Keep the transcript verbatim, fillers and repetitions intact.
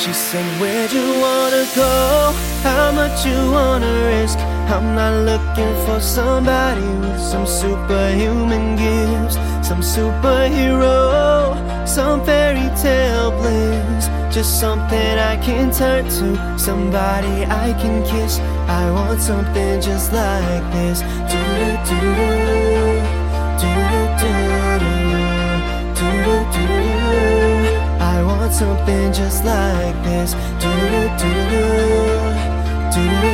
She said, where'd you wanna go? How much you wanna risk? I'm not looking for somebody with some superhuman gifts, some superhero, some fairy tale bliss. Just something I can turn to, somebody I can kiss. I want something just like this. Do-do-do-do, do-do-do-do, do-do-do-do. I want something just like this. Do-do-do-do, do-do-do-do.